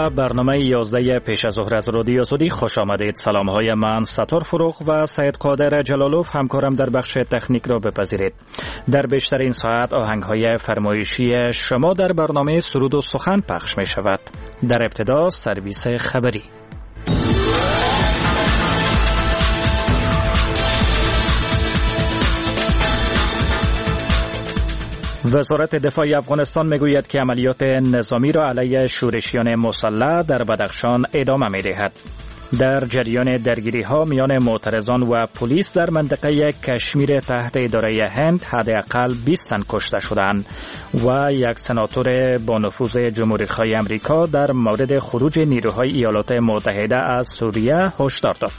به برنامه 11 پیش از ظهر از رادیو آزادی خوش آمدید. سلام های من ستار فروغ و سید قادر جلالوف همکارم در بخش تکنیک را بپذیرید. در بیشتر این ساعت آهنگ های فرمایشی شما در برنامه سرود و سخن پخش می شود. در ابتدا سرویس خبری. وزارت دفاع افغانستان میگوید که عملیات نظامی را علیه شورشیان مسلح در بدخشان ادامه می‌دهد. در جریان درگیری‌ها میان معترضان و پلیس در منطقه کشمیر تحت اداره هند حداقل 20 تن کشته شدند و یک سناتور با نفوذ جمهوری‌خواه آمریکا در مورد خروج نیروهای ایالات متحده از سوریه هشدار داد.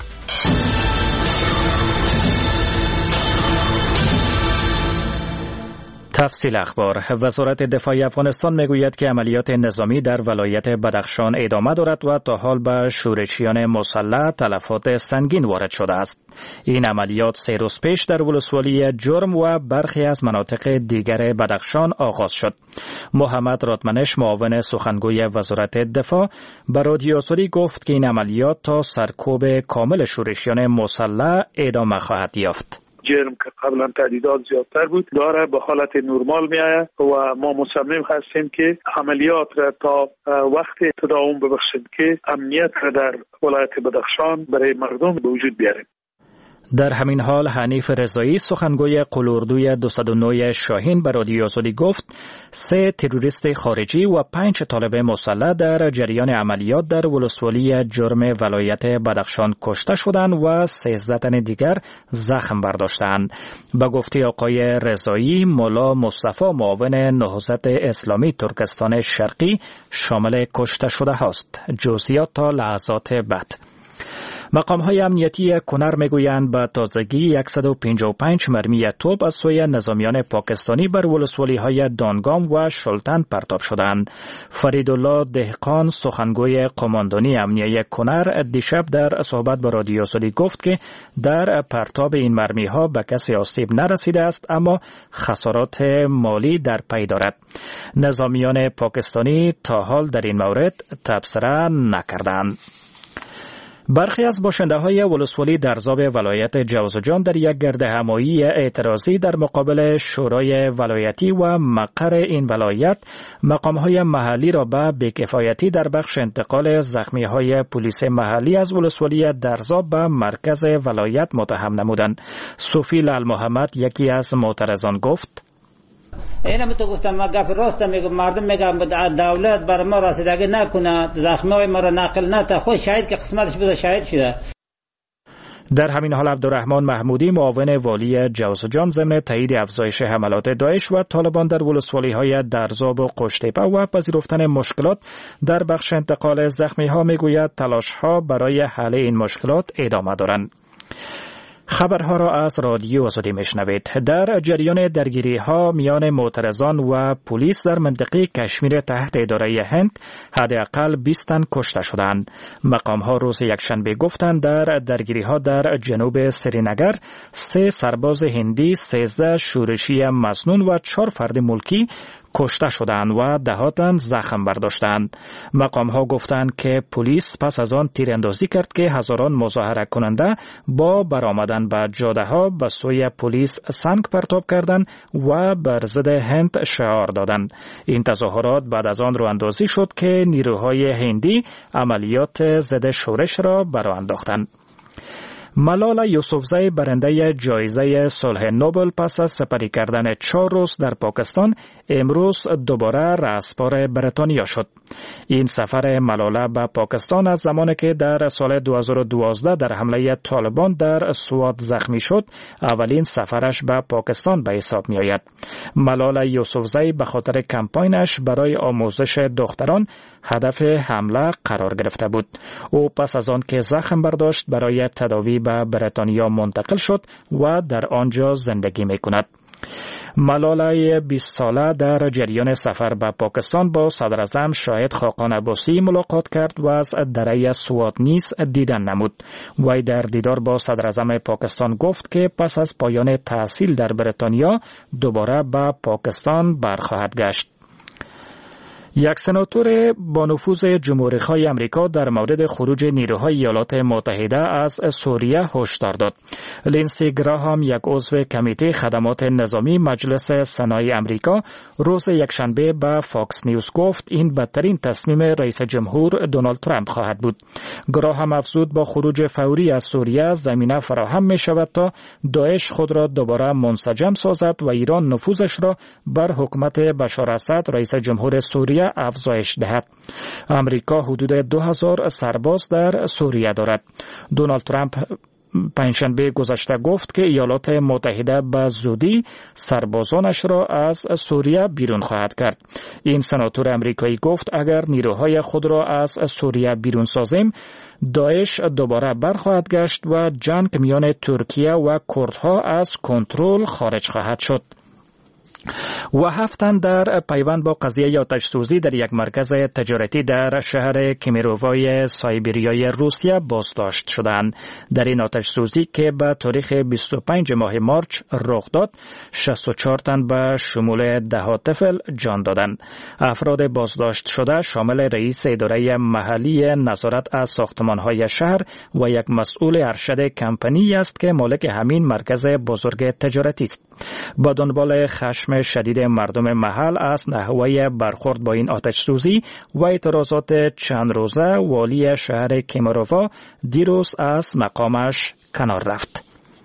تفصیل اخبار. وزارت دفاع افغانستان میگوید که عملیات نظامی در ولایت بدخشان ادامه دارد و تا حال به شورشیان مسلح تلفات سنگین وارد شده است. این عملیات 3 روز پیش در ولسوالی جرم و برخی از مناطق دیگر بدخشان آغاز شد. محمد راتمنش معاون سخنگوی وزارت دفاع به رادیو آزادی گفت که این عملیات تا سرکوب کامل شورشیان مسلح ادامه خواهد یافت. جرم که قبلا تعدیدات زیادتر بود داره به حالت نرمال می آید و ما مصمم هستیم که عملیات را تا وقت تداوم ببخشیم که امنیت را در ولایت بدخشان برای مردم به وجود بیاریم. در همین حال حنیف رضایی سخنگوی قلوردوی 209 شاهین به رادیو آزادی گفت 3 تروریست خارجی و 5 طالب مسلح در جریان عملیات در ولسوالی جرم ولایت بدخشان کشته شدند و 13 تن دیگر زخم برداشتند. به گفته آقای رضایی، مولا مصطفی معاون نهضت اسلامی ترکستان شرقی شامل کشته شده هاست. جزئیات تا لحظات بعد. مقام‌های امنیتی کنر میگویند به تازگی 155 مرمی توپ از سوی نظامیان پاکستانی بر ولسوالی‌های دانگام و شلتن پرتاب شدند. فریدالله دهقان سخنگوی قماندانی امنیتی کنر دیشب در صحبت با رادیو آزادی گفت که در پرتاب این مرمی‌ها به کسی آسیب نرسیده است، اما خسارات مالی در پی دارد. نظامیان پاکستانی تا حال در این مورد تبصره نکردند. برخی از باشنده‌های ولسوالی درزاب ولایت جوزجان در یک گردهمایی اعتراضی در مقابل شورای ولایتی و مقر این ولایت مقام‌های محلی را به بی‌کفایتی در بخش انتقال زخمی‌های پلیس محلی از ولسوالی درزاب به مرکز ولایت متهم نمودند. صوفی لال محمد یکی از معترضان گفت: اینم تو گفتم، ما گپ راست میگم، مردم میگم دولت بر ما رسیدگی نکنه، زخمای ما را نقل نته، خود شاهد که قسمتش بوده شاهد شده. در همین حال عبدالرحمن محمودی معاون والی جوزجان ضمن تایید افزایش حملات داعش و طالبان در ولسوالی‌های درزاب و قشتیپه و پذیرفتن مشکلات در بخش انتقال زخمی‌ها میگوید تلاش‌ها برای حل این مشکلات ادامه دارند. خبرها را از رادیو آزادی میشنوید. در جریان درگیری‌ها میان معترضان و پلیس در منطقه کشمیر تحت اداره هند حداقل 20 تن کشته شدند. مقام‌ها روز یکشنبه گفتند در درگیری‌ها در جنوب سرینگر 3 سرباز هندی، 13 شورشی مسنون و 4 فرد ملکی کشته شدند و 10 تن زخم برداشتند. مقام‌ها گفتند که پلیس پس از آن تیراندازی کرد که هزاران مظاهره کننده با برآمدن به جاده‌ها به سوی پلیس سنگ پرتاب کردند و بر ضد هند شعار دادند. این تظاهرات بعد از آن رواندازی شد که نیروهای هندی عملیات ضد شورش را برآ انداختند. ملالا یوسفزئی برنده جایزه صلح نوبل پس از سپری کردن 4 روز در پاکستان امروز دوباره رهسپار بریتانیا شد. این سفر ملالا به پاکستان از زمانی که در سال 2012 در حمله طالبان در سوات زخمی شد اولین سفرش به پاکستان به حساب می آید. ملالا یوسفزئی به خاطر کمپاینش برای آموزش دختران هدف حمله قرار گرفته بود. او پس از آن که زخم برداشت برای تداوی به بریتانیا منتقل شد و در آنجا زندگی می کند. ملالای 20 ساله در جریان سفر به پاکستان با صدراعظم شاهد خاقان عباسی ملاقات کرد و از دره سوات نیز دیدن نمود. وی در دیدار با صدراعظم پاکستان گفت که پس از پایان تحصیل در بریتانیا دوباره به پاکستان برخواهد گشت. یک سناتور با نفوذ جمهوری‌خواه آمریکا در مورد خروج نیروهای ایالات متحده از سوریه هشدار داد. لینسی گراهام، یک عضو کمیته خدمات نظامی مجلس سنای آمریکا، روز یکشنبه به فاکس نیوز گفت این بدترین تصمیم رئیس جمهور دونالد ترامپ خواهد بود. گراهام افزود با خروج فوری از سوریه زمینه فراهم می شود تا داعش خود را دوباره منسجم سازد و ایران نفوذش را بر حکومت بشار اسد رئیس جمهور سوریه افزایش دهد. آمریکا حدود 2000 سرباز در سوریه دارد. دونالد ترامپ پنجشنبه گذشته گفت که ایالات متحده به زودی سربازانش را از سوریه بیرون خواهد کرد. این سناتور آمریکایی گفت اگر نیروهای خود را از سوریه بیرون سازیم، داعش دوباره برخواهد گشت و جنگ میان ترکیه و کردها از کنترل خارج خواهد شد. و 7 تن در پیوند با قضیه آتش سوزی در یک مرکز تجارتی در شهر کمیرووای سایبریای روسیه بازداشت شدند. در این آتش سوزی که به تاریخ 25 ماه مارچ رخ داد، 64 تن به شمول 10 طفل جان دادند. افراد بازداشت شده شامل رئیس اداره محلی نظارت از ساختمان‌های شهر و یک مسئول ارشد کمپانی است که مالک همین مرکز بزرگ تجارتی است. با دنبال خشم شدید مردم محل از نحوه برخورد با این آتش سوزی و اعتراضات چند روزه، والی شهر کمیرووا دیروز از مقامش کنار رفت.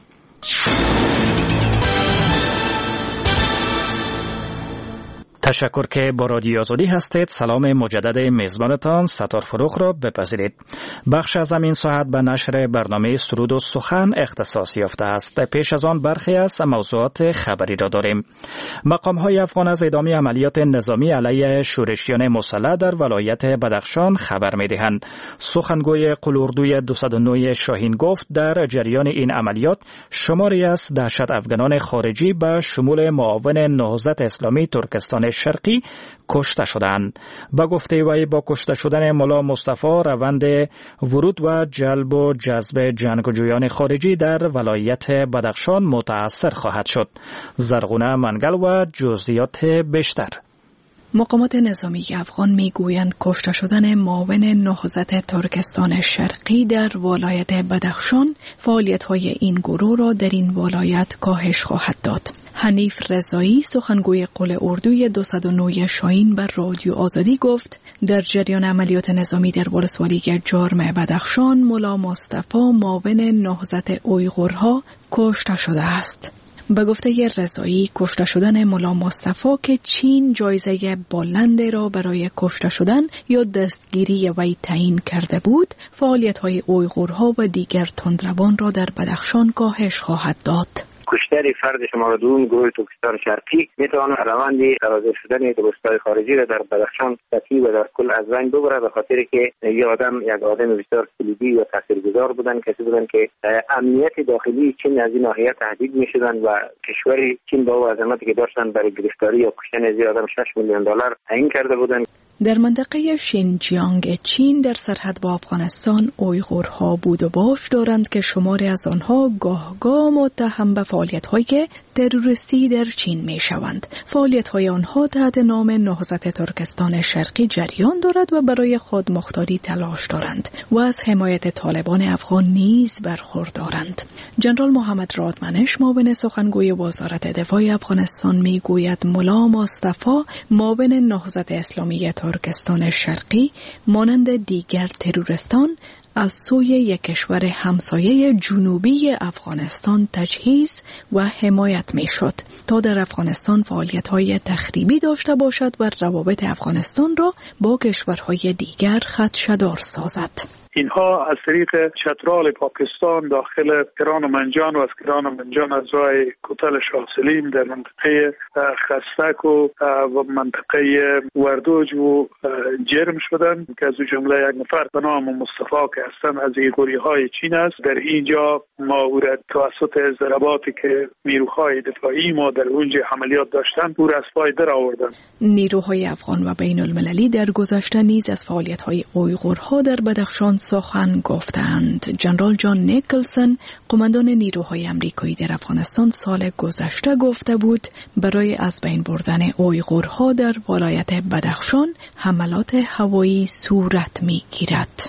تشکر که با رادیو آزادی هستید. سلام مجدد میزبانتان ستار فروخ را بپذیرید. بخش از این ساعت به نشر برنامه سرود و سخن اختصاص یافته است. پیش از آن برخی از موضوعات خبری را داریم. مقام‌های افغان از ادامه عملیات نظامی علیه شورشیان مسلح در ولایت بدخشان خبر می‌دهند. سخنگوی قلوردوی 209 شاهین گفت در جریان این عملیات شماری از دهشت افغانان خارجی به شمول معاون نهضت اسلامی ترکستان شرقی کشته شدند. با گفته وی با کشته شدن ملا مصطفی روند ورود و جلب و جذب جنگجویان خارجی در ولایت بدخشان متأثر خواهد شد. زرغونه منگل و جزئیات بیشتر. مقامات نظامی افغان میگویند کشته شدن معاون نهضت ترکستان شرقی در ولایت بدخشان فعالیت‌های این گروه را در این ولایت کاهش خواهد داد. حنیف رضایی، سخنگوی قل اردوی 209 شاهین، بر رادیو آزادی گفت در جریان عملیات نظامی در ولسوالی جرم بدخشان ملا مصطفی معاون نهضت اویغورها کشته شده است. به گفته رضایی کشته شدن ملا مصطفی که چین جایزه بلند را برای کشته شدن یا دستگیری وی تعیین کرده بود، فعالیت‌های اویغورها و دیگر تندروان را در بدخشان کاهش خواهد داد. کشتار فرد شماره 2 گروه ترکستان شرقی میتواند روند تراجع شدن دوستای خارجی را در بدخشان سطحی و در کل از بین ببرد، به خاطر که یک آدم بسیار کلیدی و تاثیرگذار بودن، کسی بودن که امنیت داخلی چین از این ناحیه تهدید میشدن و کشور چین با عظمتی که داشتن برای گرفتاری یا کشتن از آدم $6 میلیون تعیین کرده بودن. در منطقه شینجیانگ چین در سرحد با افغانستان اویغورها بود و باش دارند که شماری از آنها گاه متهم به فعالیت‌های تروریستی در چین می‌شوند. فعالیت‌های آنها تحت نام نهضت ترکستان شرقی جریان دارد و برای خود مختاری تلاش دارند و از حمایت طالبان افغان نیز برخوردارند. جنرال محمد رادمنش، معاون سخنگوی وزارت دفاع افغانستان، میگوید ملا مصطفی معاون نهضت اسلامی ترکستان شرقی مانند دیگر تروریستان از سوی یک کشور همسایه جنوبی افغانستان تجهیز و حمایت می شد تا در افغانستان فعالیت‌های تخریبی داشته باشد و روابط افغانستان را با کشورهای دیگر خدشه‌دار سازد. اینها از طریق چترال پاکستان داخل کران و منجان و از کران و منجان از راه کوتل شاه سلیم در منطقه خستک و منطقه وردوج و جرم شدن که از جمله یک نفر به نام مصطفی که هستن از گروه‌های چین است. در اینجا ما او را توسط ضرباتی که نیروهای دفاعی ما در اونجا عملیات داشتن او را از پای در آوردن. نیروهای افغان و بین المللی در گذشته نیز از فعالیت‌های اویغورها در بدخشان سخن گفتند. جنرال جان نیکلسون قماندان نیروهای آمریکایی در افغانستان سال گذشته گفته بود برای از بین بردن اویغورها در ولایت بدخشان حملات هوایی صورت می‌گیرد.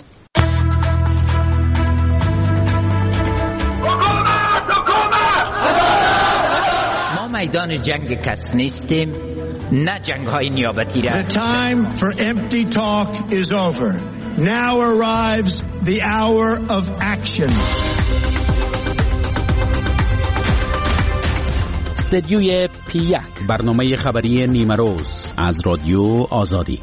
ما میدان جنگ کس نیستیم، نه جنگ های نیابتی را. The time for empty talk is over. Now arrives the hour of action. استدیوی P1 برنامه خبری نیمه روز از رادیو آزادی.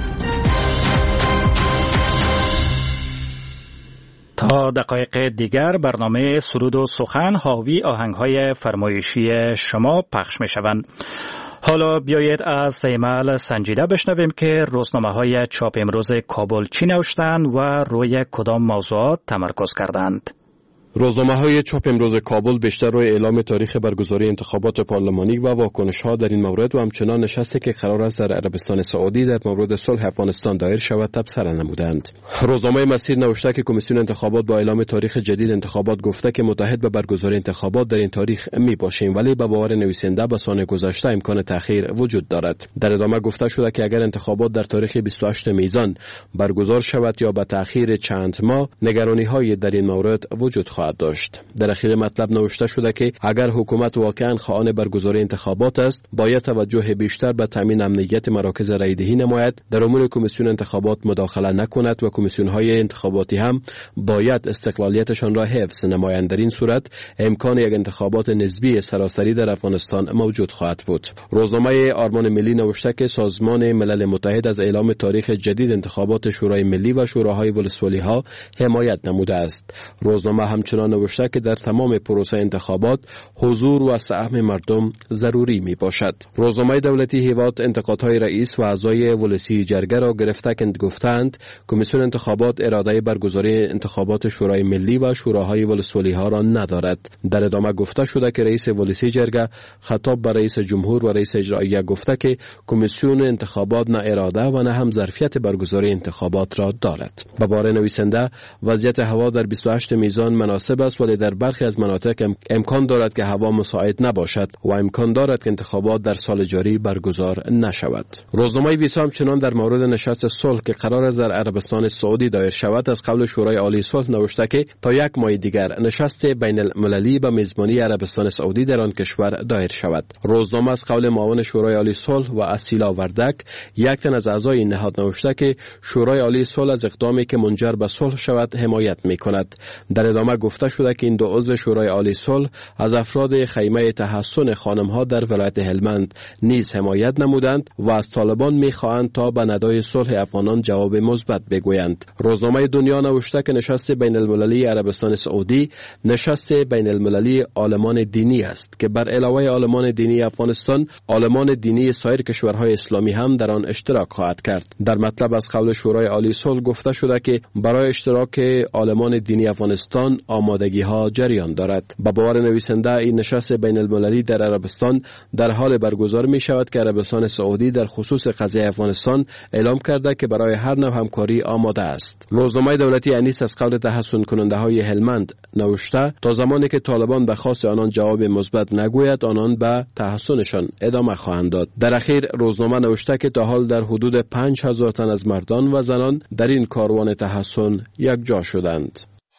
تا دقایق دیگر برنامه سرود و سخن حاوی آهنگ‌های فرمایشی شما پخش می‌شوند. حالا بیایید از سیمال سنجیده بشنویم که روزنامه‌های چاپ امروز کابل چی نوشتند و روی کدام موضوعات تمرکز کردند. روزنامه‌های چاپ امروز کابل بیشتر روی اعلام تاریخ برگزاری انتخابات پارلمانی و واکنش‌ها در این مورد و همچنان نشستی که قرار است در عربستان سعودی در مورد صلح افغانستان دایر شود تبصره نمودند. روزنامه مسیر نوشته که کمیسیون انتخابات با اعلام تاریخ جدید انتخابات گفته که متحد به برگزاری انتخابات در این تاریخ میباشیم، ولی به باور نویسنده به سال گذشته امکان تأخیر وجود دارد. در ادامه گفته شده که اگر انتخابات در تاریخ 28 میزان برگزار شود یا به تأخیر چند ماه، نگرانی‌های در این مورد وجود داشت. در اخیر مطلب نوشته شده که اگر حکومت واقعا خواهان برگزاری انتخابات است، باید توجه بیشتر به تامین امنیت مراکز رایدهی نماید، در امور کمیسیون انتخابات مداخله نکند و کمیسیون‌های انتخاباتی هم باید استقلالیتشان را حفظ نمایند. در این صورت امکان یک انتخابات نسبی سراسری در افغانستان موجود خواهد بود. روزنامه آرمان ملی نوشته که سازمان ملل متحد از اعلام تاریخ جدید انتخابات شورای ملی و شوراهای ولسوالی‌ها حمایت نموده است. روزنامه همچنین نوشته که در تمام پروسه انتخابات حضور و سهم مردم ضروری می باشد. روزنامه دولتی هیواد انتقادهای رئیس و اعضای ولسی جرگه را گرفته که گفتند کمیسیون انتخابات اراده برگزاری انتخابات شورای ملی و شوراهای ولسوالی ها را ندارد. در ادامه گفته شده که رئیس ولسی جرگه خطاب به رئیس جمهور و رئیس اجراییه گفته که کمیسیون انتخابات نه اراده و نه هم ظرفیت برگزاری انتخابات را دارد. به باور نویسنده وضعیت هوا در 28 میزان مناسب است، ولی در برخی از مناطق امکان دارد که هوا مساعد نباشد و امکان دارد که انتخابات در سال جاری برگزار نشود. روزنامه ویسا همچنان در مورد نشست صلح که قرار است در عربستان سعودی دایر شود از قول شورای عالی صلح نوشته که تا یک ماه دیگر نشست بین المللی به میزبانی عربستان سعودی در آن کشور دایر شود. روزنامه از قول معاون شورای عالی صلح و اسیلا وردک یک تن از اعضای این نهاد نوشته که شورای عالی صلح از اقدامی که منجر به صلح شود حمایت می‌کند. در ادامه گفته شده که این دو عضو شورای عالی صلح از افراد خیمه تحسن خانم‌ها در ولایت هلمند نیز حمایت نمودند و از طالبان می‌خواهند تا به ندای صلح افغانان جواب مثبت بگویند. روزنامه دنیا نوشته که نشست بین المللی عربستان سعودی نشست بین المللی عالمان دینی است که بر علاوه عالمان دینی افغانستان، عالمان دینی سایر کشورهای اسلامی هم در آن اشتراک خواهد کرد. در مطلب از قول شورای عالی صلح گفته شده که برای اشتراک عالمان دینی افغانستان آمادگی ها جریان دارد. با باور نویسنده این نشست بین المللی در عربستان در حال برگزار می شود که عربستان سعودی در خصوص قضیه افغانستان اعلام کرده که برای هر نوع همکاری آماده است. روزنامه دولتی انیس از قول تحسن کننده های هلمند نوشته تا زمانی که طالبان به خواست آنان جواب مثبت نگوید آنان به تحسنشان ادامه خواهند داد. در اخیر روزنامه نوشته که تا حال در حدود 5000 تن از مردان و زنان در این کاروان تحسن یک جا شدند.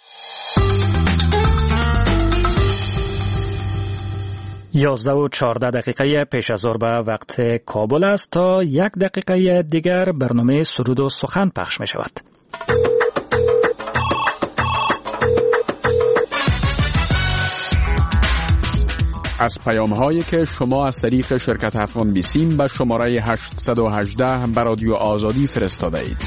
11:14 پیش از ظهر به وقت کابل است. تا 1 دقیقه دیگر برنامه سرود و سخن پخش می شود. از پیام‌هایی که شما از طریق شرکت افغان بیسیم به شماره 818 به رادیو آزادی فرستاده اید.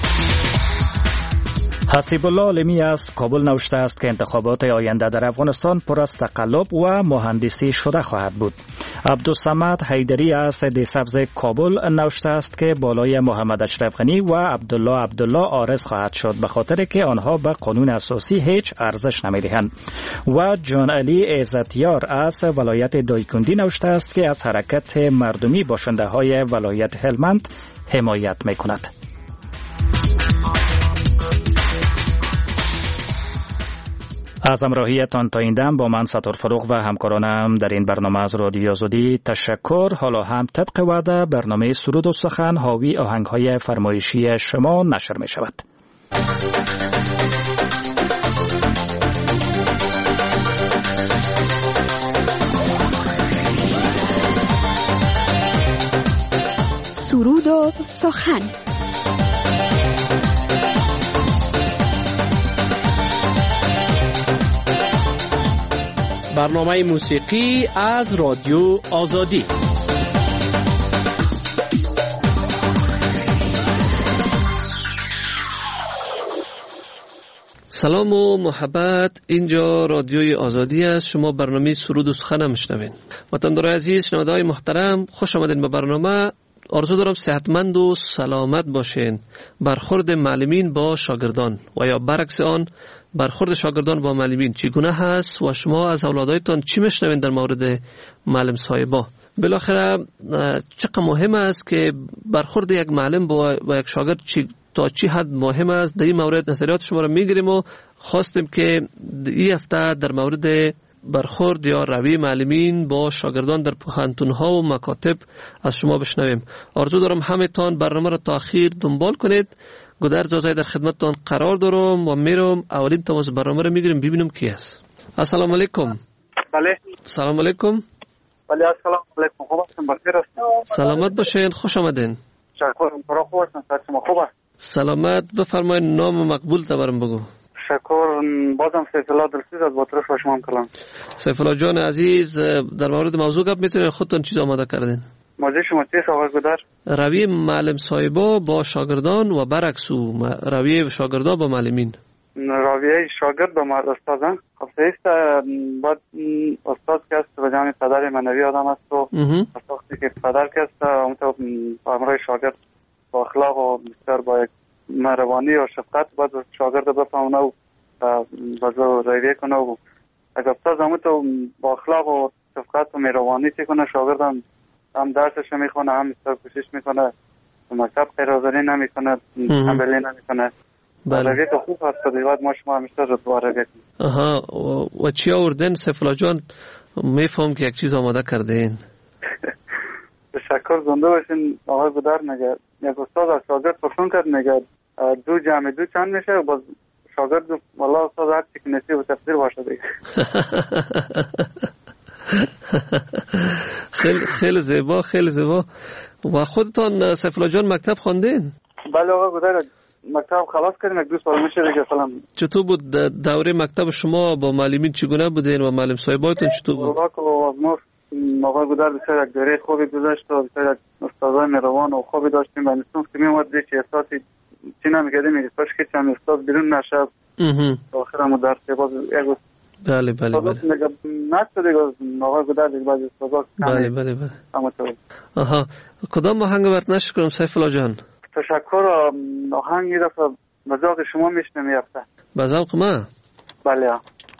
حسیب الله عالمی از کابل نوشته است که انتخابات آینده در افغانستان پر از تقلب و مهندسی شده خواهد بود. عبدالصمد حیدری از دیسبز کابل نوشته است که بالای محمد اشرف غنی و عبدالله عارض خواهد شد به خاطر که آنها به قانون اساسی هیچ ارزش نمیدهند. و جان علی عزتیار از ولایت دایکندی نوشته است که از حرکت مردمی باشنده های ولایت هلمند حمایت میکند. از همراهیتان تا این دم با من ستار فروغ و همکارانم در این برنامه از رادیو آزادی تشکر. حالا هم طبق وعده برنامه سرود و سخن حاوی آهنگ‌های فرمایشی شما نشر می شود. سرود و سخن. برنامه موسیقی از رادیو آزادی. سلام و محبت، اینجا رادیوی آزادی است. شما برنامه سرود و سخن میشنوین. وطندارای عزیز، شنونده‌های محترم، خوش آمدین به برنامه. آرزو دارم صحتمند و سلامت باشین. برخورد معلمین با شاگردان و یا برعکس آن، برخورد شاگردان با معلمین چگونه هست و شما از اولادایتان چی میشنوین در مورد معلم صاحبا؟ بالاخره چقدر مهم است که برخورد یک معلم با یک شاگرد تا چی حد مهم است. در این مورد نظریات شما را میگیریم و خواستیم که این هفته در مورد برخورد یا روی معلمین با شاگردان در پوهنتون‌ها و مکاتب از شما بشنویم. آرزو دارم همه‌تان برنامه را تا آخر دنبال کنید. گودر جزای در خدمتتان قرار دارم و میرم اولین تماس برنامه را میگیریم ببینیم کی است. السلام علیکم. بله. سلام علیکم. بله السلام علیکم. خوب هستین؟ بخیر هستین؟ سلامت باشین. خوش آمدین. شکرم. برا خوب هستین؟ شما خوب است؟ سلامت. بفرمایید نام مقبول تبرم بگو. شکر. بازم سیف الله دلسوز از باطرش با شما کلام. سیف الله جان عزیز، در مورد موضوع گپ میتونین خودتون چیز آماده کردین؟ موضوع شما چیست آقای گودر؟ روی معلم صاحبا با شاگردان و برعکس روی شاگردان با معلمین. رویه شاگرد با استاد خب سیست بعد استاد که است به جان پدر منوی آدم است و وقتی که پدر که است اونطور امرای شاگرد با اخلاق و بسیار با یک مهربانی و شفقت باید شاگرد بفهمونه و بازو رویه کنه و اگر استاد همونطور با اخلاق و شفقت و مهربانی چی کنه، شاگرد هم درسش میخونه، هم بسیار کوشش میکنه، مکتب غیرحاضری نمیکنه، تنبلی نمیکنه. بله. رویه که خوب هست دیگه ما شما همیشه رتبه رویه کنیم. آها. و چی آوردن سیف الله جان؟ میفهم که یک چیز آماده کردین. تشکر. زنده باشین آقای گودر. میگه یک استاد از شاگرد پرسون کرد، میگه 2 جمع 2 چند میشه؟ و باز شاگرد والله استاد هر چی که نصیب و تفسیر باشه دیگه. خیلی زیبا، خیلی زیبا. و خودتان سیف الله جان مکتب خواندین؟ بله آقای گودر، مکتب خلاص کردیم، 1-2 سال میشه دیگه فعلا. چطور بود دوره مکتب شما؟ با معلمین چگونه بودین و معلم صاحباتون چطور بود؟ آقای گودر بسیار یک دوره خوبی گذشت و بسیار یک استادای مهربان و خوبی داشتیم و نسیم که میومد که احساسی چی نمیکردیم، میگه کاش که چند استاد بیرون نشد آخر هم درس باز یک بله بله بله نشد دیگه آقای گودر دیگه بعضی استادا بله بله بله. آها. کدام آهنگ برات نشر کنم سیف الله جان؟ تشکر. آهنگ یه دفعه به ذوق شما میشنم یافته. به ذوق ما؟ بله.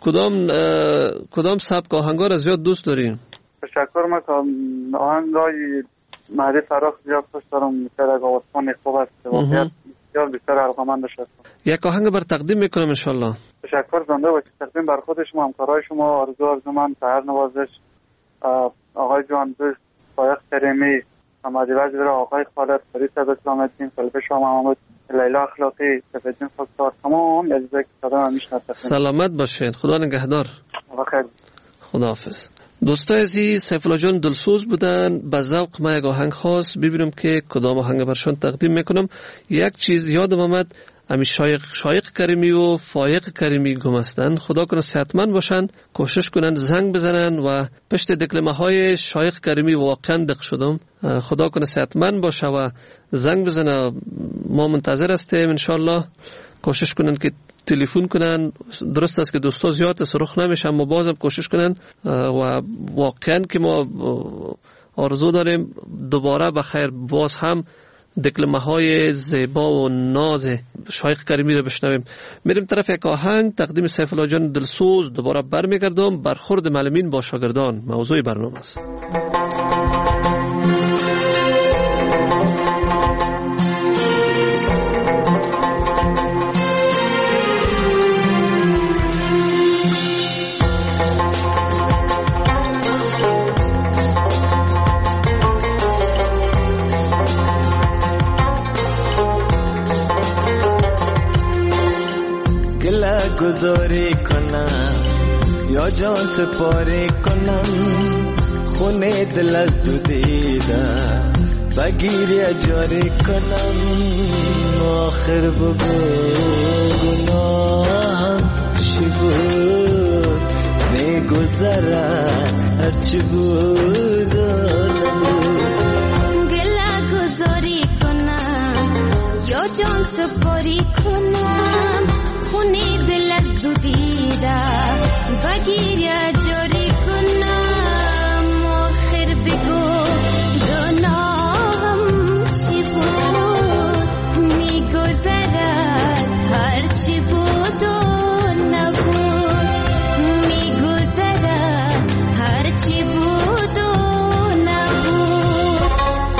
کدام سبک آهنگا را زیاد دوست دارین؟ تشکر. من آهنگای مهدی فراخ زیاد دوست دارم. بسیار یک آوازخوان خوب است. واقعیت بسیار بسیار علاقه‌مند است. یک آهنگ بر تقدیم میکنم ان شاء الله. تشکر. زنده باشید. تقدیم بر خود شما، همکارای شما، آرزو من، طاهر نوازش، آقای جان دوست، فایق کریمی، محمد وجد، آقای خالد، فرید اسلام الدین، خلیفه شاه محمود، لیلا اخلاقی، سفیدین خودکار، تمام عزیزایی که صدا من میشناسن. سلامت باشید. خدا نگهدار. بخیر. خداحافظ. دوستای عزیز، سیف الله جان دلسوز بودن. به ذوق ما یک آهنگ خاص ببینم که کدام آهنگ برشان تقدیم میکنم. یک چیز یادم آمد، امی شایق کریمی و فایق کریمی گم هستن. خدا کنه صحتمند باشن، کوشش کنن زنگ بزنن و پشت دکلمه های شایق کریمی واقعا دق شدم. خدا کنه صحتمند باشه و زنگ بزنه. ما منتظر هستیم ان شاء الله. کوشش کنن که تلفن کنن. درست است که دوستا زیاد سرخ نمیشن، اما بازم کوشش کنن و واقعا که ما آرزو داریم دوباره بخیر باز هم دکلمه های زیبا و ناز شایق کریمی رو بشنویم. میریم طرف یک آهنگ. تقدیم سیف الله جان دلسوز. دوباره برمیگردم. برخورد معلمین با شاگردان موضوع برنامه است. گذاری کنم یا جان سپاری کنم خونه دل از دو دیدم بگیر یا جاری کنم آخر بگو گناهم چی بود میگذرد هرچی بود و نبود گله گذاری کنم یا جان سپاری کنم خونه دل از دو دیدم بگیر یا جاری کنم آخر بگو گناهم چی بود میگذرد هرچی بود و نبود میگذرد هرچی بود و نبود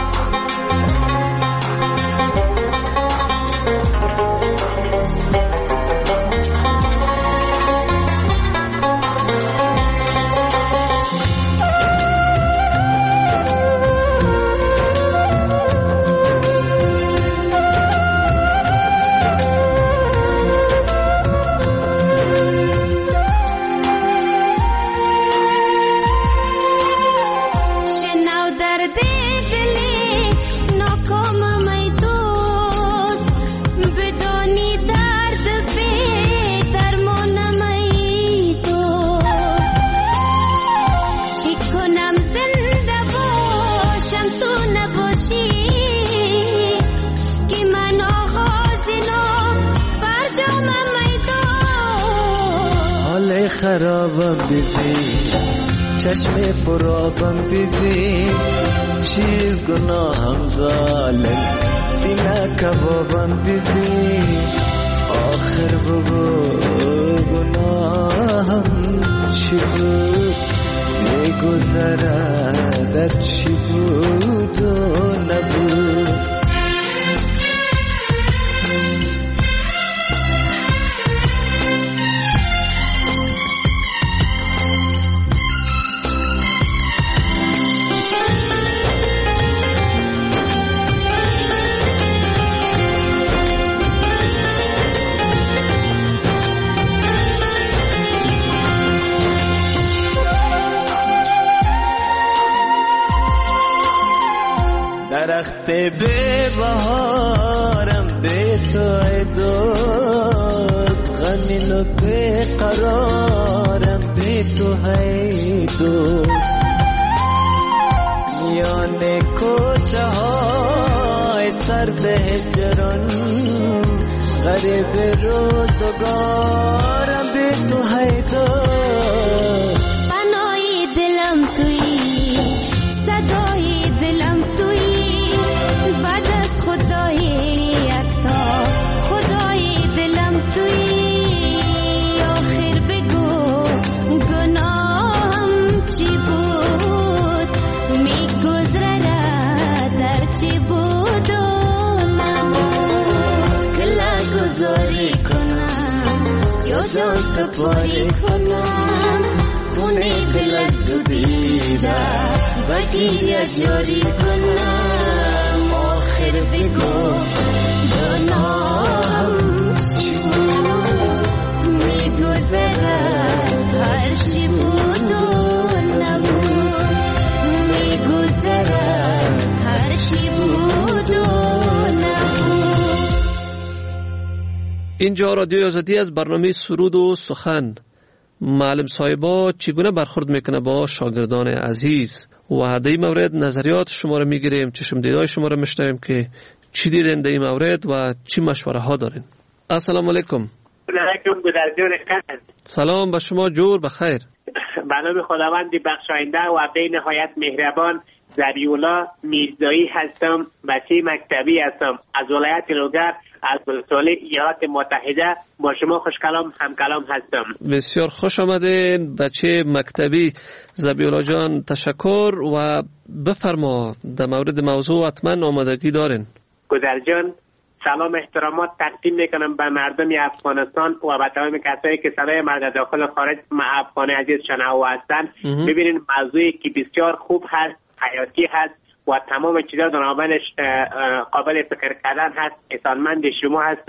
خرابم ببین چشم پرابم ببین چیز گناهم ظالم سینه کبابم ببین آخر بگو گناهم چی بود میگذرد در چی بود و نبود درخت به بهارم به تو ای دوست غمین و به قرارم به تو ای دوست میان کوچه های سرد هجران غریب روزگارم به تو ای دوست پناهی دلم تویی صدای دلم تویی بعد از خدای یکتا خدای دلم تویی آخر بگو گناهم چی بود میگذرد در چی بود و نبود گله گذاری کنم یا جان سپاری کنم خونه دل از دو دیدم بگیر یا جاری کنم آخر بگو گناهم چی بود میگذرد هر چی بود و نبود میگذرد هر چی بود و نبود. اینجا رادیو آزادی از برنامه سرود و سخن. معلم صاحبا چگونه برخورد میکنه با شاگردان عزیز و در این مورد نظریات شما را میگیریم، چشم دیدای شما را میشنویم که چی دیدین در این مورد و چی مشوره ها دارین. السلام علیکم. سلام به شما، جور بخیر. به نام خداوند بخشاینده و به نهایت مهربان ذبیح‌الله میرزایی هستم، بچه مکتبی هستم از ولایت لوگر از ولایت ایالات متحده. با شما خوشکلام همکلام هستم. بسیار خوش آمدین بچه مکتبی. ذبیح‌الله جان تشکر و بفرما در مورد موضوع حتما آمادگی دارین. گذر جان، سلام احترامات تقدیم میکنم به مردم افغانستان و به تمام کسایی که صدای مرد داخل و خارج افغان عزیز شنوا هستند. ببینین موضوعی که بسیار خوب هست، حیاتی هست و تمام چیزا در آمدش قابل فکر کردن هست. احسانمند شما هستم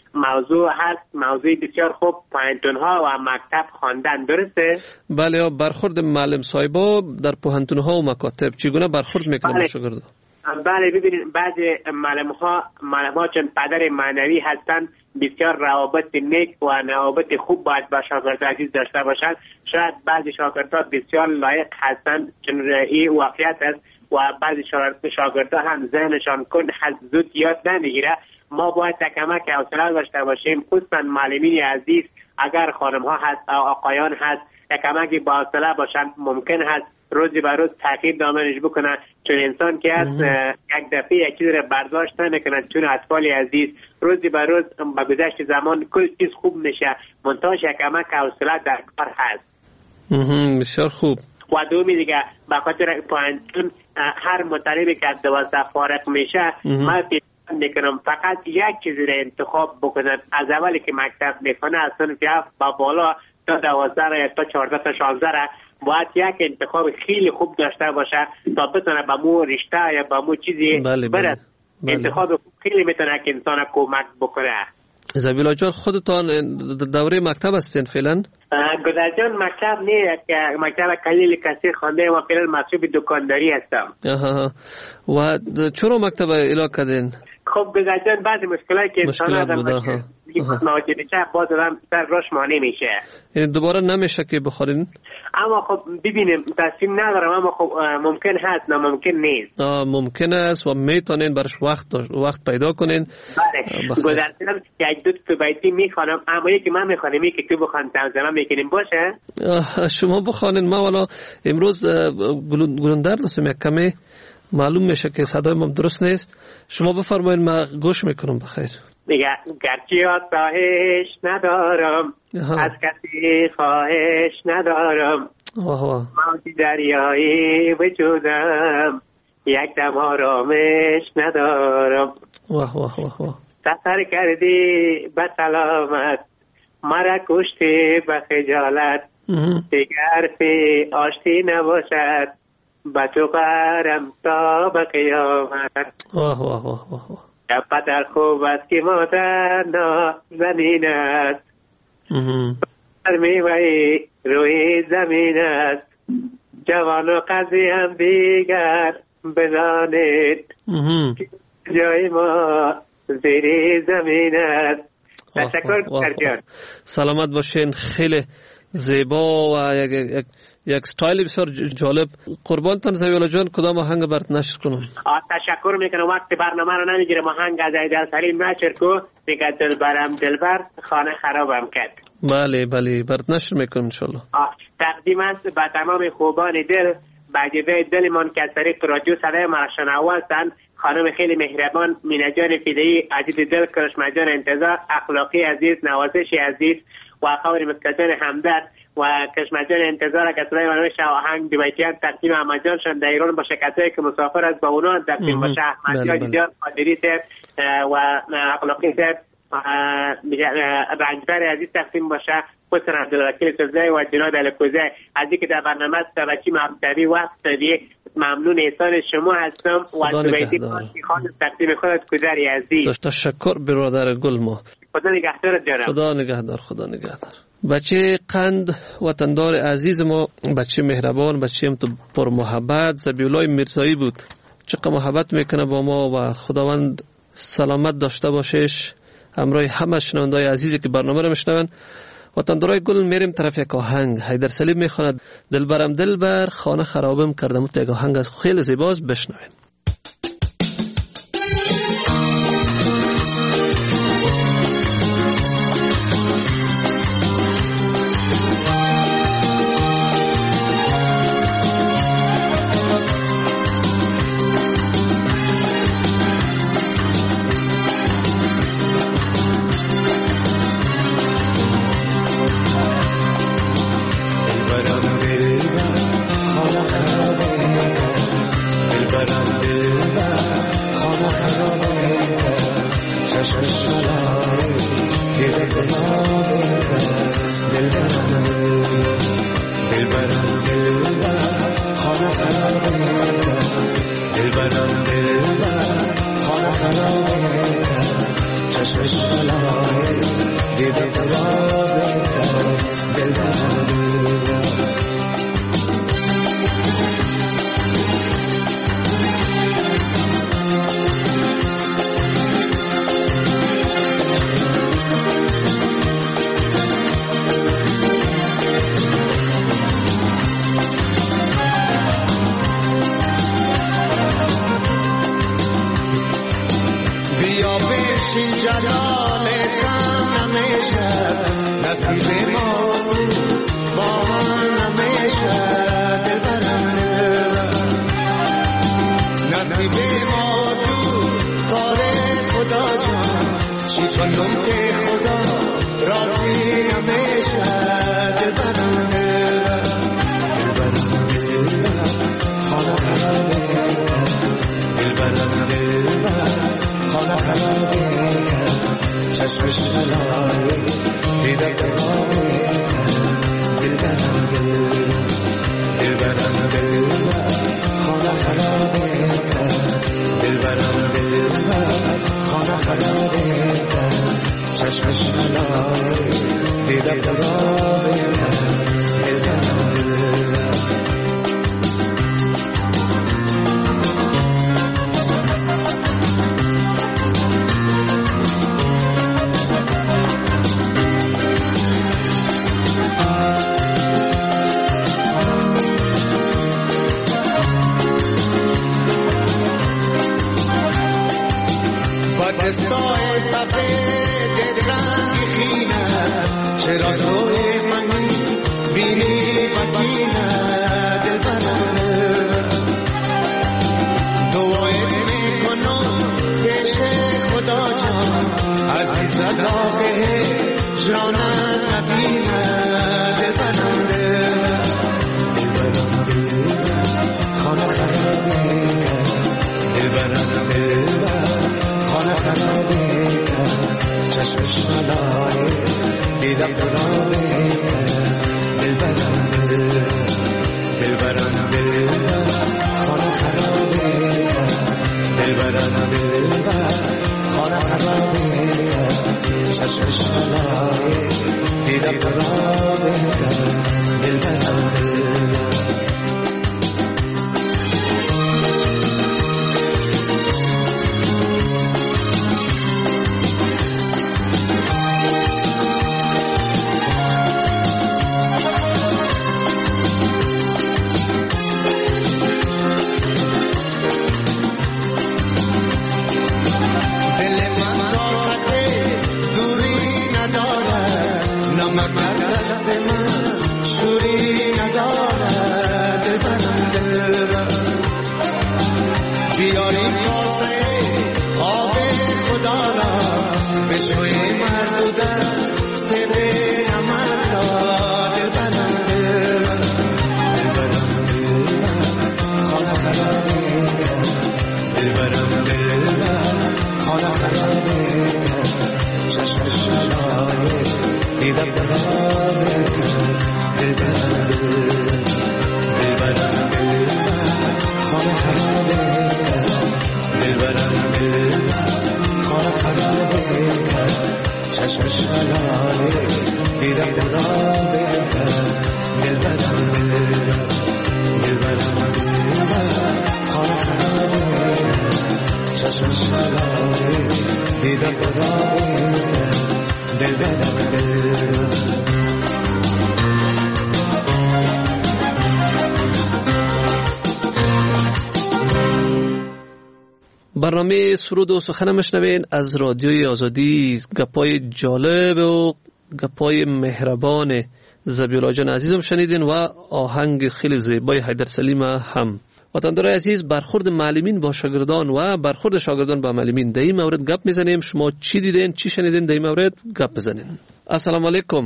موضوع هست، موضوع بسیار خوب، پوهنتون ها و مکتب خواندن، درسته؟ بله، برخورد معلم صاحبا در پوهنتون ها و مکاتب چگونه برخورد میکنن با شاگردا؟ بله، ببینید بعضی معلم ها چون پدر معنوی هستند، بسیار روابط نیک و روابط خوب باید با شاگرد عزیز داشته باشند. شاید بعضی شاگردها بسیار لایق هستند، چون این واقعیت است، و بعضی شاگردها هم ذهنشان کند زود یاد نمیگیره. ما باید کمک حوصله داشته باشیم، خصوصا معلمین عزیز اگر خانم ها هست او آقایان هست، کمکی با حوصله باشند. ممکن هست روزی به روز تغییر دامنش بکنن، چون انسان که هست یک دفعه یک چیز رو برداشت نمیکنه. چون اطفال عزیز روزی به روز با گذشت زمان کل چیز خوب میشه، منتهاش یک کمک حوصله در کار هست. بسیار خوب. و دومی دیگه به خاطر پوهنتون هر مطالبی که از 12 فارغ میشه، من میکنم فقط یک چیزی رو انتخاب بکنن. از اولی که مکتب میکنه از صنف 7 با بالا تا 12 یا تا 14 تا 16 باید یک انتخاب خیلی خوب داشته باشه تا بتونه به مو رشته یا به مو چیزی برد. انتخاب خیلی میتونه که انسان کمک بکنه. زبیلا جان، خودتان دوره مکتب هستین فعلا؟ گذشتن مکتب نه، مکتب کلیل کثیر خوانده و فعلا مشغول دکانداری هستم. و چرا مکتب اعلام کردین؟ خب گذشتن بعضی مشکلاتی که انسان آدم مواجه میشه باز آدم سر راش مانع میشه. یعنی دوباره نمیشه که بخورین؟ اما خب ببینیم تصمیم ندارم، اما خب ممکن هست، ناممکن نیست. ممکن است و میتونین برش وقت پیدا کنین. بله، گذشتن یک دو تا بیتی میخوانم، اما یکی من میخوانم یکی تو بخوان تمام میکنیم باشه؟ شما بخوانین. ما والا امروز گلندر دستم یک کمی معلوم میشه که صدای من درست نیست. شما بفرمایید، من گوش میکنم. بخیر. میگه گرچه آسایش ندارم، از کسی خواهش ندارم، موج دریایی وجودم، یک دم آرامش ندارم. سفر کردی به سلامت، مرا کشتی به خجالت، دیگر پی آشتی نباشد، به تو قرم تا به قیامت. یا پدر خوب است که مادر زمین است، میوهی روی زمین است، جوان و قضی هم دیگر بدانید، جای ما زیر زمین است. تشکر جان. سلامت باشین. خیلی زیبا و یک ستایل بسیار جالب. قربانتان زویلا جان، کدام آهنگ برات نشر کنم؟ تشکر میکنم، وقت برنامه رو نمیگیرم. آهنگ از ایدر سلیم نشر کو، میگه دلبرم دلبر خانه خرابم کرد. بله برات نشر میکنم انشالله. تقدیم است به تمام خوبان دل، بعجبه دلمان که از طریق رادیو صدای ما شنوا هستند. خانم خیلی مهربان مینه جان فیده‌ای، عزیز دل کرشمه جان انتظار، اخلاقی عزیز، نوازشی عزیز و خبر مسکتان همدرد و کشمجان انتظار که صدای منوش آهنگ دویتیان تقدیم احمدجانشان در ایران با شرکتایی که مسافر از با اونا تقدیم باشه. احمدجان جان قادری صاحب و اخلاقی صاحب، رنجبر عزیز تقدیم باشه، حسن عبدالوکیل سوزای و جناد الکوزای. از اینکه در برنامه توجه مبتدی وقت دادی ممنون احسان شما هستم و دویتی خان تقدیم خودت کودری عزیز. تشکر برادر گل. ما خدا نگهدار جانم. خدا نگهدار. بچه قند وطندار عزیز ما، بچه مهربان، بچه پر محبت، زبیولای میرزایی بود. چقدر محبت میکنه با ما و خداوند سلامت داشته باشش. همراه همه شنوندای عزیزی که برنامه رو میشنون. وطندارای گل میریم طرف یک آهنگ. حیدر سلیم میخواند دلبرم دلبر خانه خرابم کردم. تو یک آهنگ از خیلی زیباست، بشنوین. دلبرم دلبرم دلبر خانه خرابه کرد دلبرم دلبر خانه خرابه کرد چشمش ملای دیده برابه کرد دلبرم دلبر دستای سفید رنگی خینه چرا روی من بینی بدینه دلبرم دعایت میکنم پیش خدا جان عزیز داغه جانت نبینه دلبرم دلبرم دلبر خانه خرابه کرد دلبرم دلبر خانه خرابه کرد چشمش ملای دیده برابه کرد دلبرم دلبر دلبرم دلبر خانه خرابه کرد دلبرم دلبر خانه خرابه کرد چشمش ملای دیده برابه کرد دلبرم دلبر برنامه سرود و سخن میشنوین از رادیوی آزادی. گپای جالب و گپای مهربان زبیولا جان عزیزم شنیدین و آهنگ خیلی زیبای حیدر سلیم هم. وطندار عزیز، برخورد معلمین با شاگردان و برخورد شاگردان با معلمین در این مورد گپ میزنیم. شما چی دیدین، چی شنیدین در این مورد گپ بزنین. السلام علیکم.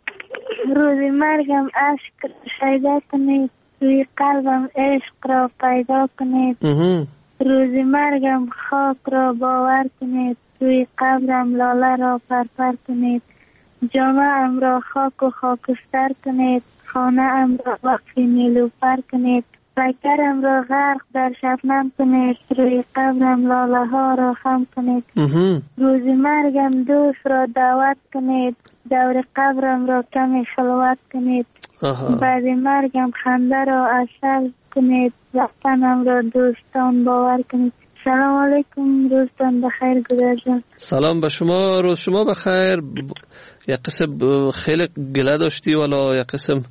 روزی مرگم عشق شیدا کنید، توی قلبم عشق را پیدا کنید. روزی مرگم خاک را باور کنید، توی قبرم لاله را پرپر کنید. جامعم را خاک و خاکستر کنید، خانه ام را وقف نیلوفر کنید. پیکرم را غرق در شبنم کنید، روی قبرم لاله ها را خم کنید. روزی مرگم دوست را دعوت کنید، دور قبرم را کمی خلوت کنید. بعد مرگم خنده را اصل کنید، وطنم را دوستان باور کنید. سلام علیکم، روزتان بخیر گذاشتم. سلام به شما، روز شما بخیر. یک قسم خیلی گله داشتی ولی یک قسم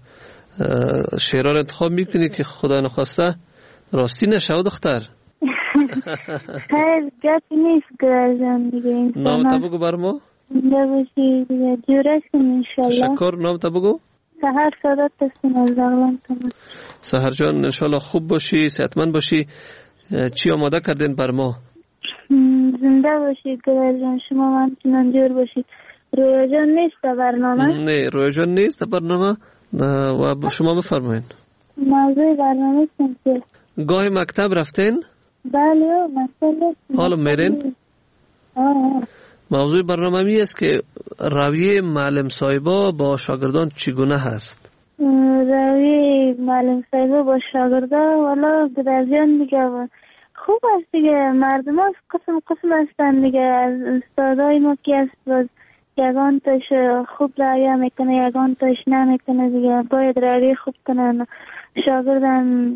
شعرها را انتخاب میکنی که خدا نخواسته راستی نشود دختر. خیر گپی نیست گذاشتم دیگه. نام تا بگو بر ما. نباشی جوره کن انشالله. شکر. نام تا بگو. سهر سادت تستون از زغلان تمام. سهر جان انشالله خوب باشی، صحتمند باشی. چی آماده کردین بر ما؟ زنده باشید گلر جان، شما همچنان جور باشید. رویا جان نیست برنامه؟ نه رویا جان نیست برنامه و شما بفرمایین. موضوع برنامه چیه؟ گاهی مکتب رفتین؟ بله مکتب رفتین. حالا میرین؟ موضوع برنامه می است که رویه معلم صاحبا با شاگردان چگونه هست. روی معلم صاحب با شاگردا والا گرازیان دیگه خوب است دیگه. مردم ها قسم هستن دیگه. از استادای ما که است یگان تاش خوب رویه میکنه، یگان تاش نمیکنه دیگه. باید رویه خوب کنن. شاگردم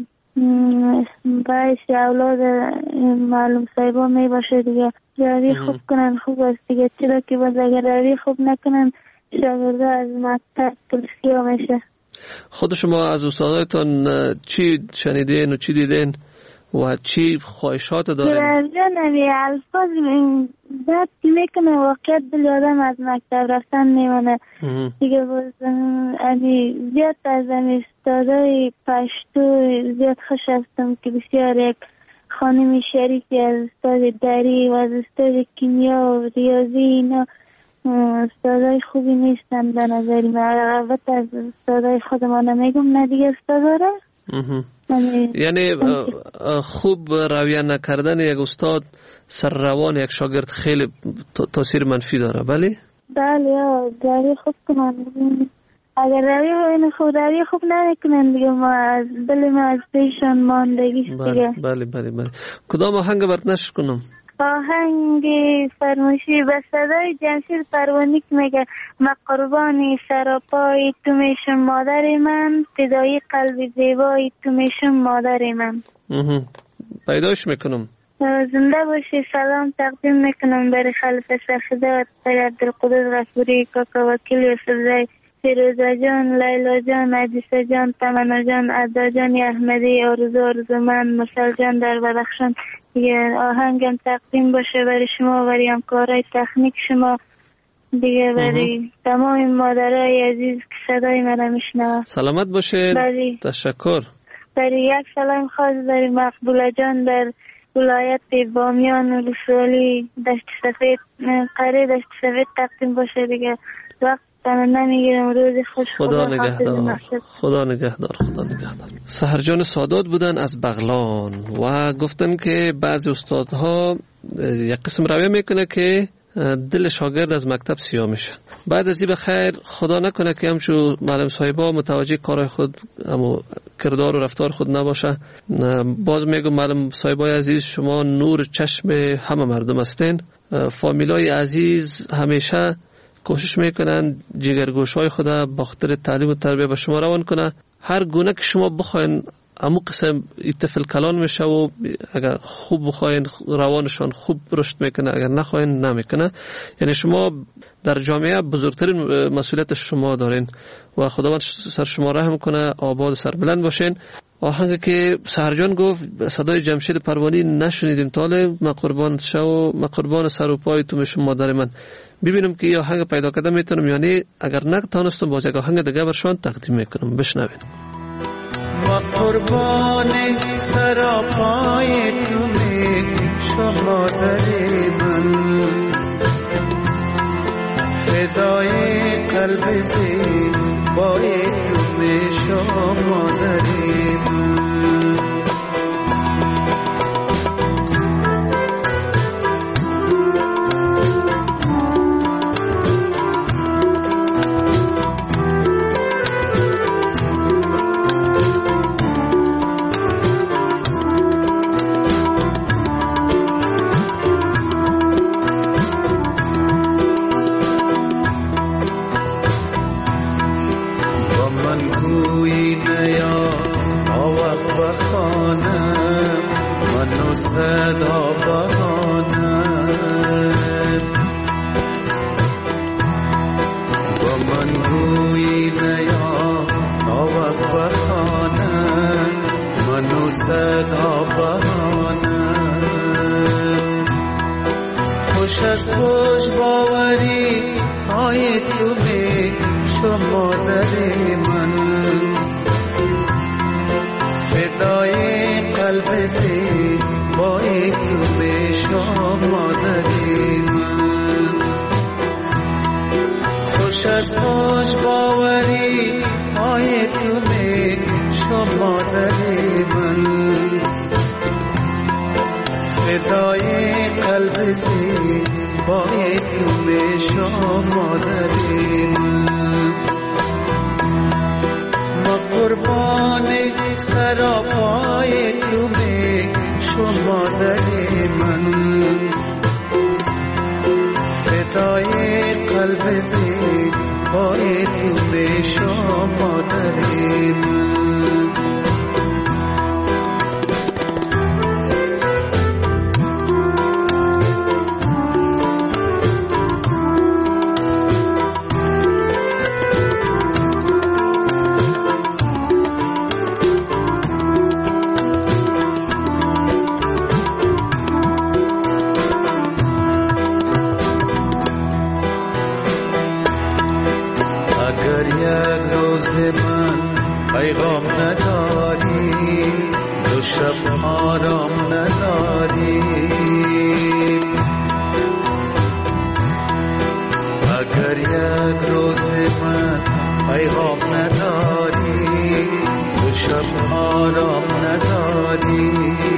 باعث اولاد معلم صاحبا می باشه دیگه. رویه خوب کنن خوب است دیگه. چرا که باز اگر رویه خوب نکنن شاگردا از مکتب کلسیا میشه. خود شما از استادایتان چی شنیدین و چی دیدین و چی خواهشات دارین؟ گرازیان الفاظ بعد میکنه واقعیت دل آدم از مکتب رفتن میمانه دیگه. باز زیاد از استادای پشتو زیاد خوش هستم که بسیار یک خانم شریفی از استاد دری و از استاد کیمیا و ریاضی اینا استادای خوبی نیستن به نظر من. البته از استادای خودمان نمیگم نه دیگه استادا را یعنی خوب رویه نکردن یک استاد سر روان یک شاگرد خیلی تاثیر منفی داره. بله رویه خوب کنن. اگر رویه خوب نکنن دیگه ما از دل ما از پیشان ماندگیست دیگه. بله کدام آهنگ برات نشر کنم؟ آهنگ فرمایشی به صدای جمشید پروانی که میگه من قربانی سراپای تو میشم مادر من، فدای قلب زیبای تو میشم مادر من. پیداش میکنم. زنده باشی. سلام تقدیم میکنم برای خلف سخدات عبدالقدس غفوری، کاکا وکیل یوسفزای، فیروزه جان، لیلا جان، عجیسه جان، تمنا جان، عدا جان احمدی، آرزو من، مسل جان در بدخشان. دیگه آهنگم تقدیم باشه برای شما، برای همکارای تکنیک شما دیگه، برای تمام مادرای عزیز که صدای من میشنوه. سلامت باشه. تشکر. برای یک سلام خاص برای مقبوله جان در ولایت بامیان و لسوالی دشت سفید، قریه دشت سفید تقدیم باشه دیگه. وقت نمیگیرم. روز خوش. خدا نگهدار. سحرجان سادات بودن از بغلان و گفتن که بعضی استادها یک قسم رویه میکنه که دل شاگرد از مکتب سیاه میشه. بعد از این بخیر خدا نکنه که همچون معلم صاحبا متوجه کارهای خود اما کردار و رفتار خود نباشه. باز میگم معلم صاحبای عزیز شما نور چشم همه مردم هستین. فامیلای عزیز همیشه کوشش میکنن جگرگوشهای خود با خاطر تعلیم و تربیت به شما روان کنه. هر گونه که شما بخواین امو قسم طفل کلان میشه و اگر خوب بخواین روانشان خوب رشد میکنه، اگر نخواین نمیکنه. یعنی شما در جامعه بزرگترین مسئولیت شما دارین و خداوند سر شما رحم کنه، آباد و سربلند باشین. آهنگ که سحرجان گفت صدای جمشید پروانی نشنیدیم تاله، من قربان سر و پای تو میشم مادر من. ببینم که این آهنگ پیدا کرده میتونم، یعنی اگر نتونستم باز یک آهنگ دیگه برشان تقدیم میکنم. بشنوین. ما قربان سراپای تو میشم مادر من، فدای قلب زیبای تو میشم مادر من. صدا بهانم با من گویی نیا ناوک بخانم منو صدا بهانم. خوش از خوش باوری های تو می شما داری من، فدای قلب زیبای تو میشم مادری من. خوش از خوش باوری های تو میشم مادری من، فدای قلب زیبای تو میشم مادری من. سراپای تو میشو مادر من فدای قلب زیبای تو میشو مادر من پیغام نداری دو شب آرام نداری اگر یک روز من پیغام نداری دو شب آرام نداری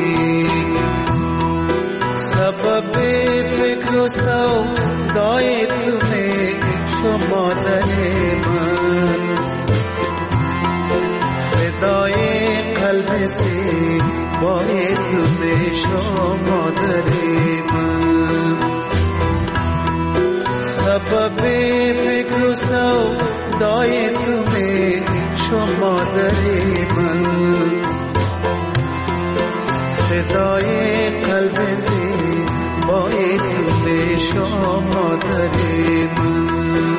سبب فکر و سودای تو میشو مادر من فدای قلب زیبای تو میشو مادر من سبب فکر و سودای تو میشو مادر من فدای قلب زیبای تو میشو مادر من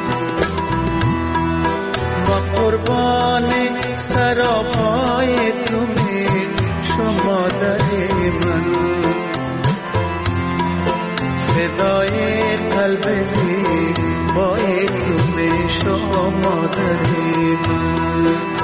و قربان سراپای تو میشو مادر من فدای قلب زیبای تو میشو مادر من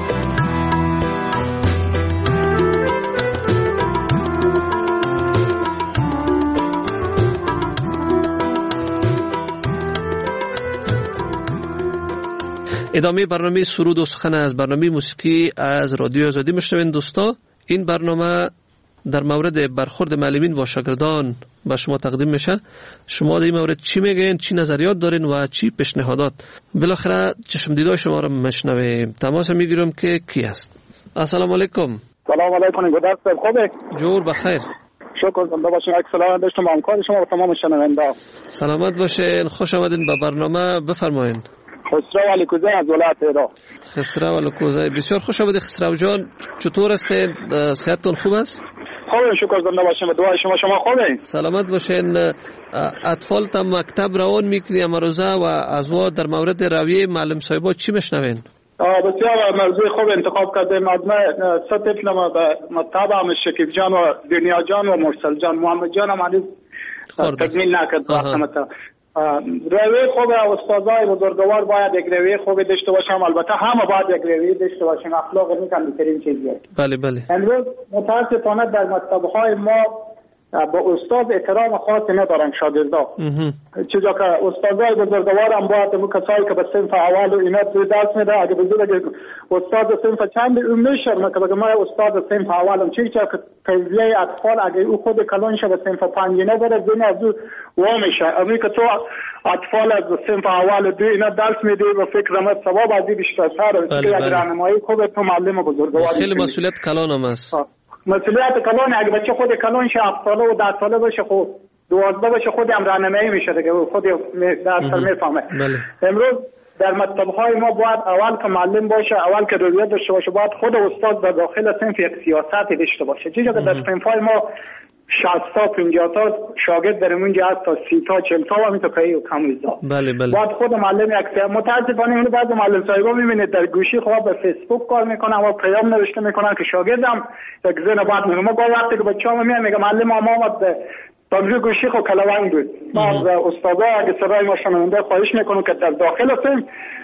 ادامه برنامه سرود و سخن از برنامه موسیقی از رادیو آزادی میشنوین دوستا. این برنامه در مورد برخورد معلمین با شاگردان به شما تقدیم میشه. شما در این مورد چی میگین، چی نظریات دارین و چی پیشنهادات؟ بالاخره چشم دیدار شما رو میشنویم. تماس میگیرم که کی است. السلام علیکم. سلام علیکم. گودرس خوبه؟ جور بخیر. شکر زنده باشین. اکسلام داشتم با همکار شما و تمام شنونده. سلامت باشین. خوش آمدین به برنامه. بفرمایین. خسرو علکوزه از ولایت ایران. خسرو علکوزه، بسیار خوش آمدید خسرو جان. چطور هستید؟ صحتتون خوب است؟ خوبه شکر زنده باشین. دعای شما خوبه؟ سلامت باشین. اطفال تا مکتب روان میکنی امروزه و از ما در مورد رویه معلم صاحبا چی میشنوین؟ بسیار موضوع خوب انتخاب کردیم. از سه طفل مطابع هم شکیب جان و دنیا جان و مرسل جان. محمد جان هم علیز تکمیل نکرد وقتمتا. رویه خوب استادای بزرگوار باید یک رویه خوب داشته باشم. البته همه باید یک رویه داشته باشیم. اخلاق نیکن بهترین چیزیه. بله بله. امروز متاسفانه در مکتب‌های ما با استاد احترام خاصی ندارن شاگردا. چیزا که استادای بزرگوار هم باید اون کسایی که به صنف اول و اینا درس میده اگه بگه استاد صنف چند اون میشرمه که بگه من استاد صنف اولم چیزی که تربیه اطفال اگه او خود کلان شه به صنف 5 نبره دین از او وا میشه. امی که تو اطفال از صنف اول دو اینا درس میدی و فکر ما ثواب از بیشتر که اگه راهنمایی خوب تو معلم بزرگوار خیلی مسئولیت کلان هم است. مسئولیت کلان اگه بچه خود کلان شه 7 ساله و 10 ساله بشه خود 12 بشه خود هم راهنمایی میشه دیگه خود درس میفهمه. امروز در مکتب‌های ما باید اول که معلم باشه، اول که رویه داشته باشه، باید خود استاد در داخل صنف یک سیاست داشته باشه. چیزی که در صنف‌های ما 60 تا 50 تا شاگرد در اونجا هست تا 30 تا 40 تا و میتونه که کمیزا. بله بله. بعد خود معلم یک متاسفانه اینو بعضی معلم صاحبا میبینید در گوشی خود به فیسبوک کار میکنن و پیام نوشته میکنن که شاگردم یک زن بعد میگه ما وقتی که بچه‌ها میگه میگه معلم ما اومد در گوشی خود کلوان بود. بعد استادا اگه صدای ما شنونده خواهش میکنم که در داخل صنف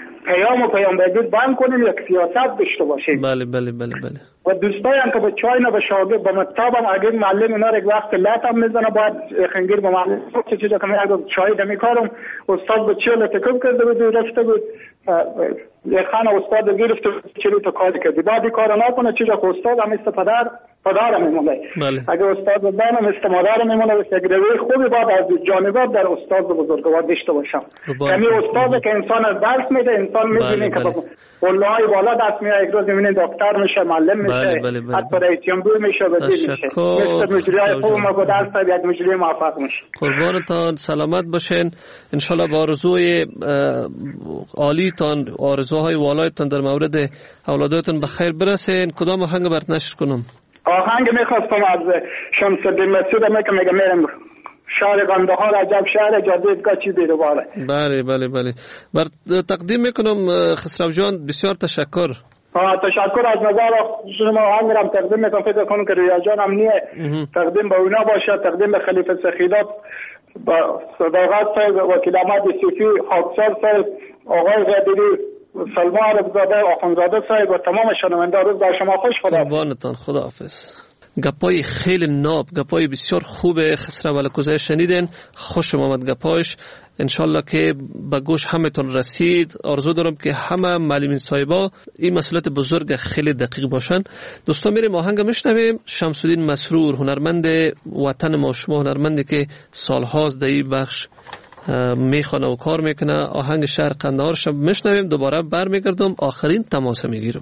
پیام بگید بند کنیم یک سیاست داشته باشیم. بله بله بله بله. و دوستایی هم که به چای نه به شاگرد به مکتب هم اگر معلم اینا یک وقت لات هم میزنه باید خنگیر به معلم چه چیزا که من چای دمی کارم استاد به چه لطکم کرده بود رفته بود خانه استاد گرفت چلو تا کاری کردی بعد کار نکنه چیزا که استاد هم مثل پدر میمونه. اگه استاد بدانه مثل مادر میمونه. یک روی خوبی باید از جانبات در استاد بزرگوار داشته باشم. یعنی استاد که انسان درس میده، انسان میبینه که قله‌های بالا دست میاره، یک روز میبینه دکتر میشه، معلم میشه، حتی رئیس جمهور میشه، وزیر میشه. مثل مجریای خوب ما با درس یک مجری موفق میشه. قربانتان، سلامت باشین. انشالله با آرزوی عالیتان، آرزوهای والایتان در مورد اولادتان به خیر برسین. کدام آهنگ برات نشر کنم؟ آهنگ میخواستم از شمس الدین مسعود میگه میرم شهر قندهار، عجب شهر جدیدگاه چی بیروباره. بله بله بله. بر تقدیم میکنم خسرو جان، بسیار تشکر. تشکر از نظر شما. آهنگ را تقدیم میکنم، فکر کنم که ریا جان هم نیه تقدیم به اونا باشه، تقدیم به خلیفه سخیدات، با صداقت صاحب، وکیل احمد صوفی، خاکسار صاحب، آقای غدیری، سلمان عربزاده، آخوندزاده صاحب و تمام شنونده. روز بر شما خوش. خدا قربانتان، خداحافظ. گپای خیلی ناب، گپای بسیار خوب خسرو ولکوزه شنیدین. خوشم آمد گپایش. انشالله که به گوش همتون رسید. آرزو دارم که همه معلمین صاحبا این مسئولیت بزرگ خیلی دقیق باشن. دوستان میریم آهنگ میشنویم. شمس الدین مسرور، هنرمند وطن ما شما، هنرمندی که سالهاست در این بخش میخونه و کار میکنه. آهنگ شهر قندهار شب میشنویم، دوباره برمیگردم، آخرین تماس میگیرم.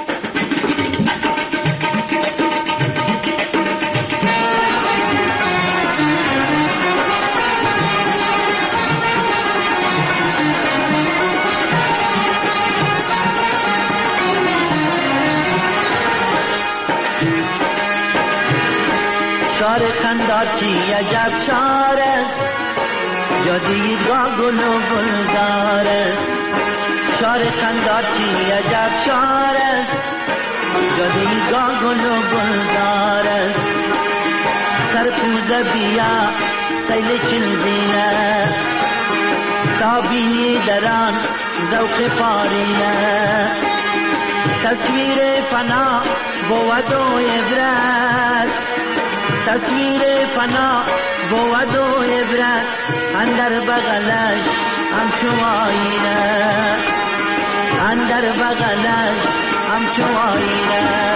شهر قندهار چی عجب شهر است، جدیدگاه گل و گلزار است. شهر قندهار چی عجب شهر است، جدیدگاه گل و گلزار است. سرپوزه بیا سیل چنزینه، تا بینی دران ذوق پارینه. تصویر فنا بود و عبرت، تصویر فنا بود و عبرت. اندر بغلش همچو آینه، اندر بغلش همچو آینه.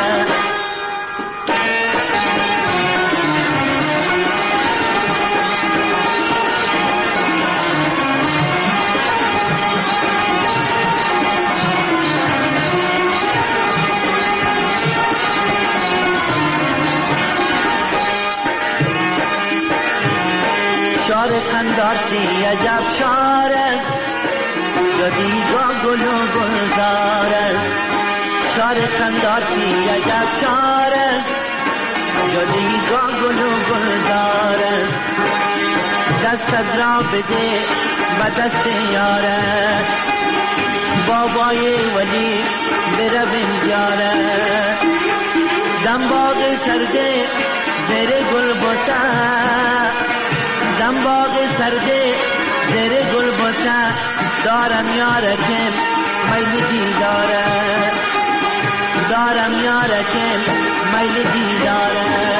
شهر قندهار چی عجب شهر است، جدیدگاه گل و گلزار است. شهر قندهار چی عجب شهر است، جدیدگاه گل و گلزار است. دستت را بده به دست یارت، بابای ولی برویم جارت. دم باغ سرده زیر گل بوتا، دم باغ سرده زیر گل بوتا. دارم یارکم میل دیداره، دارم یارکم میل دیداره.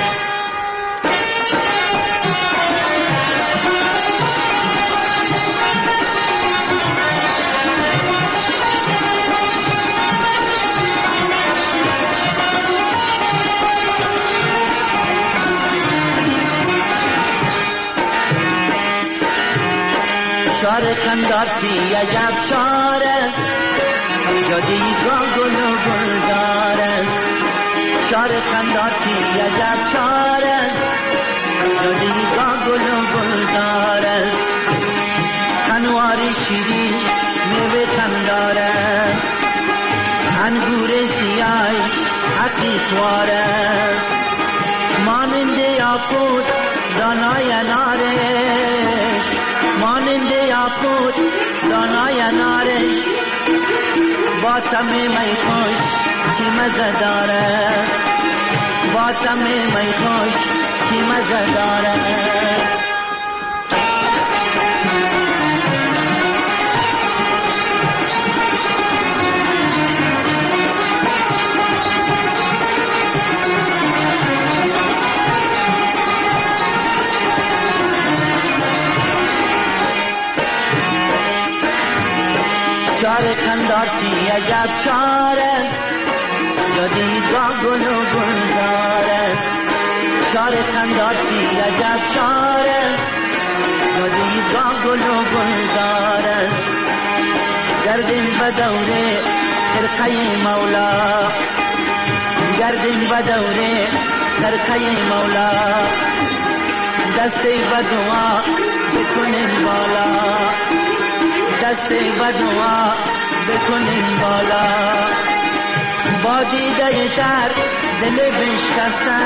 شهر قندهار چی عجب شهر است، جدیدگاه گل و گلزار است. شهر قندهار چی عجب شهر است، جدیدگاه گل و گلزار است. خنوار شیرین میوه خندار است، انگور سیاه حقیقوار است. مانند یاقوت دانای انارش، مانند یاقوت دانای انارش. با تم می خوش چی مزه داره، با تم می خوش چی مزه داره. شهر خندار چی عجب چار است یا دیدگاه گل و گلزار است شار خندار چی عجب چار است یا دیدگاه گل و گلزار است گردیم و دوره خرقه مولا گردیم و دوره خرقه مولا دسته و دعا بکنیم بالا دسته و دعا بکنیم بالا با دیده تر دل بشکسته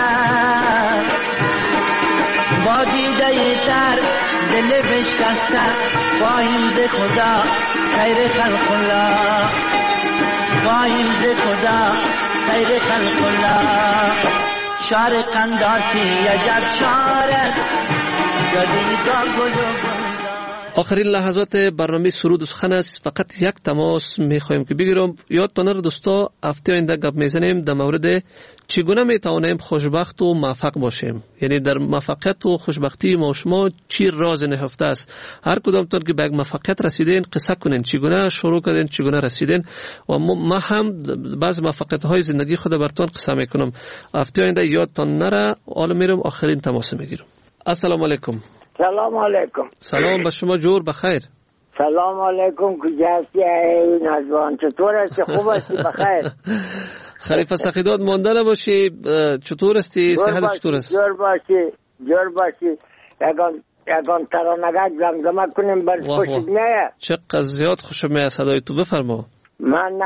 با دیده تر دل بشکسته خواهیم ز خدا خیر خلق الله خواهیم ز خدا خیر خلق الله شار قندار چی عجب شار یا دیدگاه گل و آخرین لحظات برنامه سرود و سخن است. فقط یک تماس میخوایم که بگیرم. یادتان نره دوستا هفته آینده گپ میزنیم در مورد چگونه میتوانیم خوشبخت و موفق باشیم. یعنی در موفقیت و خوشبختی ما شما چی راز نهفته است. هر کدامتون که به یک موفقیت رسیدین قصه کنین چگونه شروع کردین چگونه رسیدین و ما هم بعض موفقیت های زندگی خود براتون قصه میکنم. هفته آینده یادتان نره. حالا میرم آخرین تماس میگیرم. السلام علیکم. سلام علیکم. سلام به شما جور بخیر. سلام علیکم کجا هستی ای نجوان چطور هستی خوب هستی بخیر. خلیفه سخیداد مانده نباشی چطور هستی صحت چطور است؟ جور باشی یکان ترانگک زمزمه کنیم بر خوشت میه. چقدر زیاد خوشم میه صدای تو بفرما. من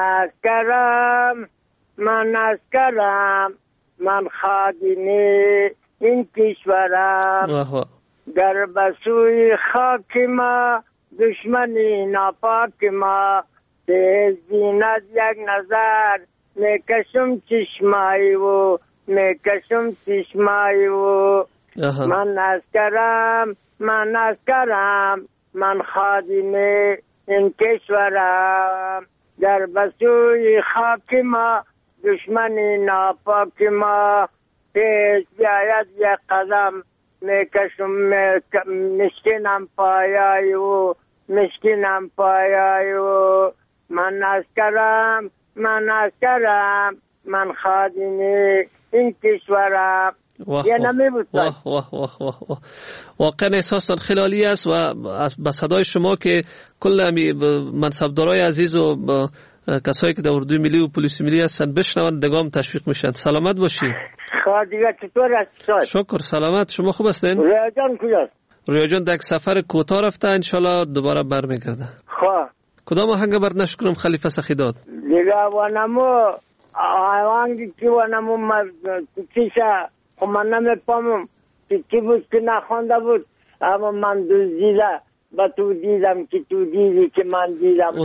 اسکرم من خادمی این کشورم در بسوی خاک ما دشمنی ناپاک ما تیز بینت یک نظر میکشم چشمایی و من اسکرم من خادم این کشورم در بسوی خاک ما دشمنی ناپاک ما تیز بیاید یک قدم میکشم مشکینم پایای و من اسکرم من خادمی این کشورم. یه نمی بود واقعا احساستان خیلی است و به صدای شما که کل منصبدارای عزیز و کسایی که در اردوی ملی و پلیس ملی هستن بشنون دگام تشویق میشن. سلامت باشی. دیگه چطور هست؟ شکر سلامت. شما خوب هستین؟ رویا جان کجاست؟ رویا جان در سفر کوتاه رفته انشالله دوباره برمیگرده. کدام آهنگ بر نشکنم خلیفه سخیداد؟ دیگه ونمو آهنگی که ونمو چیشه خب من نمیپامم چی بود که نخوانده بود اما من دزدیده و تو دیدم که تو دیدی که من دیدم.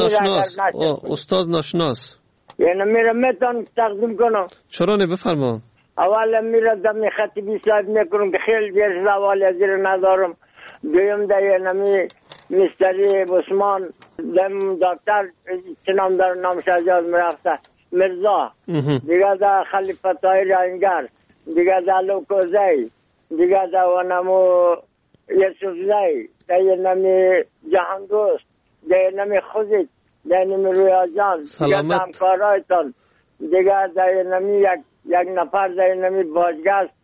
استاد ناشناس یعنی میره میتون تقدیم کنم. چرا نه بفرما. اول میره دمی خطیبی ساید میکنم که خیلی دیر زوالی از زیر ندارم. دویم در نمی مستری عثمان دم دکتر چه نام داره نامش از یاد میرفته مرزا دیگه در خلیفه طاهر انگر دیگه در لوکوزی دیگه در ونمو یسوف زی در نمی جهانگوست در نمی خوزید در نمی رویا جان دیگه در همکارایتان دیگه در نمی یک نفر در نمی باجگست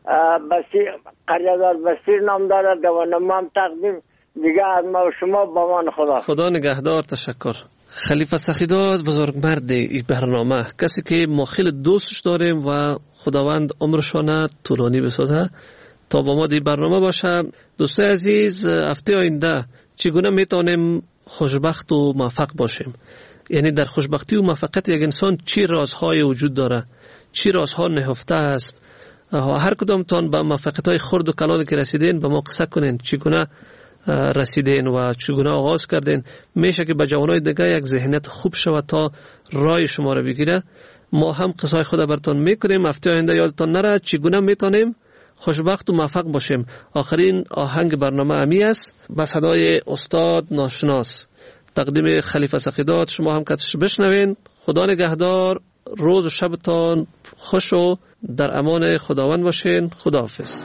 قریادار بسیر نام داره در ونمو هم تقدیم دیگه از ما و شما با من خدا نگهدار. تشکر. خلیفه سخیداد بزرگمرد این برنامه کسی که ما خیلی دوستش داریم و خداوند عمرشان طولانی بسازه تا با ما دی برنامه باشه. دوستای عزیز هفته آینده چگونه میتونیم خوشبخت و موفق باشیم. یعنی در خوشبختی و موفقیت یک انسان چی رازهای وجود داره چی رازها نهفته است. هر کدامتان به موفقیت‌های خرد و کلانی که رسیدین به ما قصه کنین چگونه رسیدین و چگونه آغاز کردین. میشه که به جوانای دیگه یک ذهنیت خوب شود تا رای شما رو بگیره. ما هم قصه خود براتون میکنیم. هفته آینده یادتان نره چگونه میتونیم خوشبخت و موفق باشیم. آخرین آهنگ برنامه امی است با صدای استاد ناشناس تقدیم خلیفه سخیداد. شما هم کتش بشنوین. خدا نگهدار. روز و شبتان خوش و در امان خداوند باشین. خداحافظ.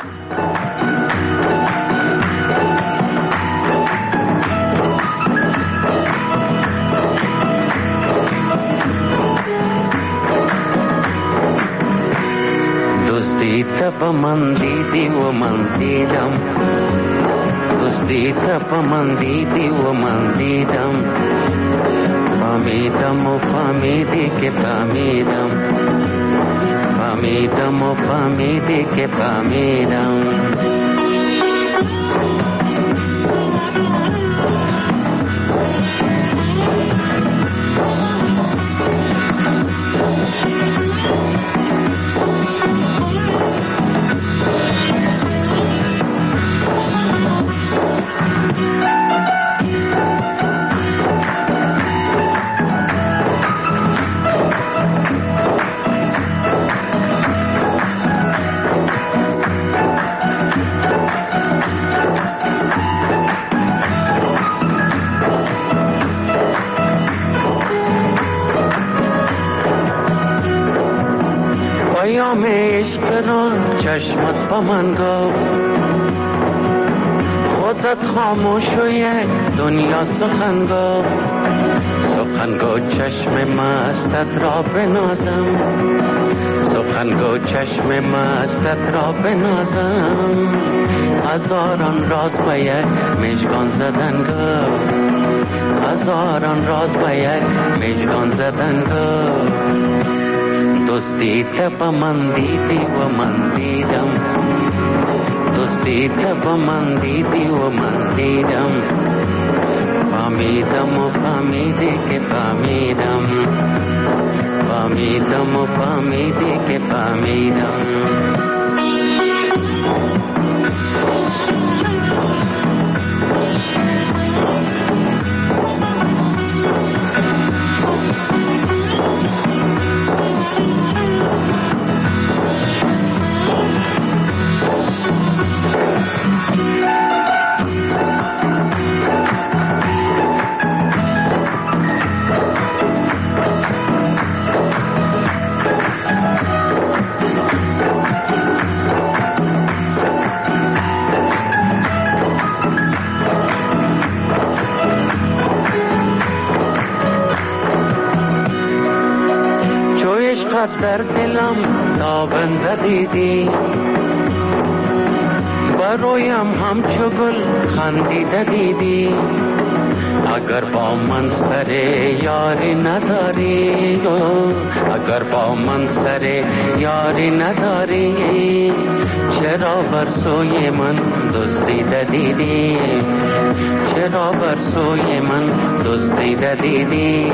تپ من دیدی و من دیدم دوستی تپ من دیدی و من دیدم فهمیدم و فهمیدی که فهمیدم فهمیدم و فهمیدی که فهمیدم پیام عشق را چشمت با من گفت خودت خاموش و یک دنیا سخن گفت سخن گو چشم مستت را بنازم سخن گو چشم مستت را بنازم هزاران راز به یک مژگان زدن گفت هزاران راز به یک مژگان زدن گفت دوستی تپ من دیدی و من دیدم دوستی تپ من دیدی و من دیدم فهمیدم و فهمیدی که فهمیدم فهمیدم و فهمیدی که فهمیدم در دلم تابنده دیدی برویم همچو گل خندیده دیدی اگر با من سر یاری نداری اگر با من سر یاری نداری چرا بر سوی من دزدیده دیدی چرا بر سوی من دزدیده دیدی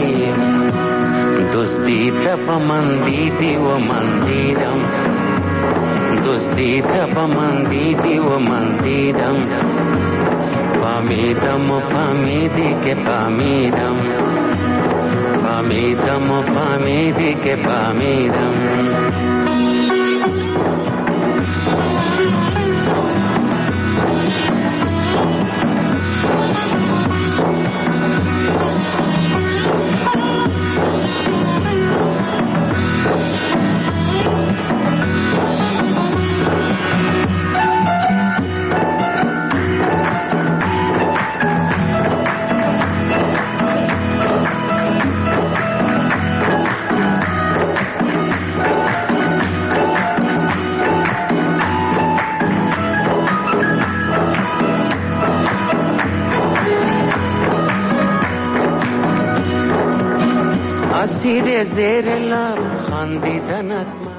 دوستی تپ من دیدی و من دیدم دوستی تپ من دیدی و من دیدم فهمیدم و فهمیدی که فهمیدم فهمیدم و فهمیدی که فهمیدم اسیر زیر لب خندیدنت